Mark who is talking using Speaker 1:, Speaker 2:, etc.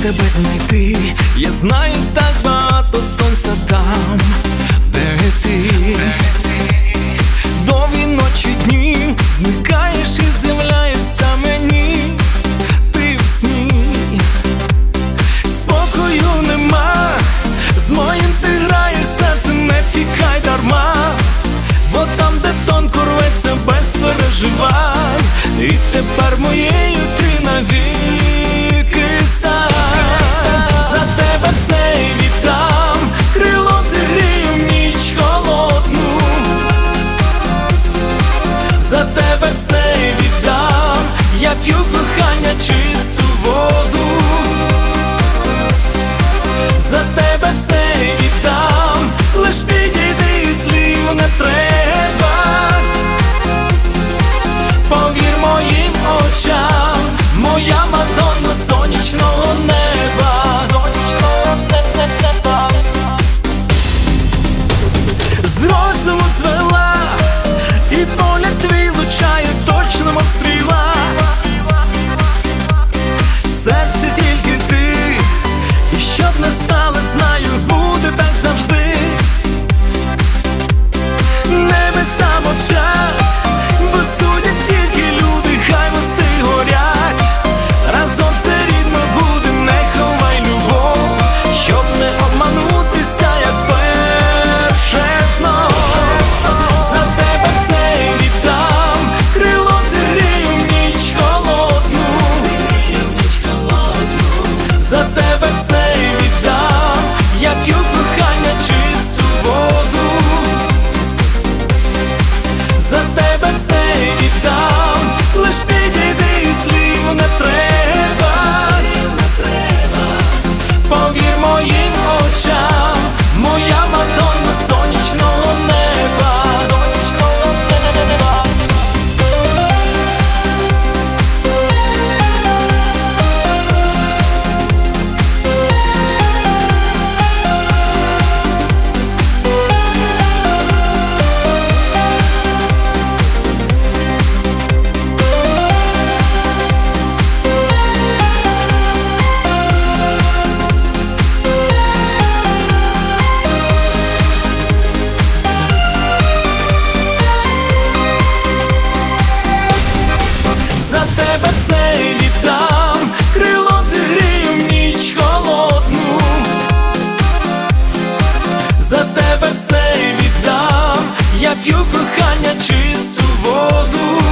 Speaker 1: тебе знайти. Я знаю, так багато сонця там, де ти. Довгі ночі, дні, зникаєш і з'являєшся мені. Ти в сні, спокою нема, з моїм ти граєш, серце не втікай дарма. Бо там, де тонко рветься, без переживань. І тепер моєю ти навіки стань. За тебе все віддам, крилом зігрію в ніч холодну. За тебе все віддам, я п'ю кохання чисту воду. За тебе все віддам, лиш підійди і слів не треба. Повір моїм очам, моя Мадонна сонячного неба. З розуму звела, і погляд твій влучає точно, мов стріла. Серце тільки ти, і щоб не стало, знаю, буде так завжди. Небеса мовчать, бо судять тільки люди, хай мости горять. Разом все рівно буде, не ховай любов, щоб не обманутися, як перше знов. За тебе все віддам, крилом зігрію в ніч холодну. За тебе все віддам, я п'ю кохання чисту воду. За тебе все віддам, лиш підійди і слів не треба. Повір моїм очам, моя Мадонна сонячного неба. За тебе все віддам, крилом зігрію в ніч холодну. За тебе все віддам, я п'ю кохання чисту воду.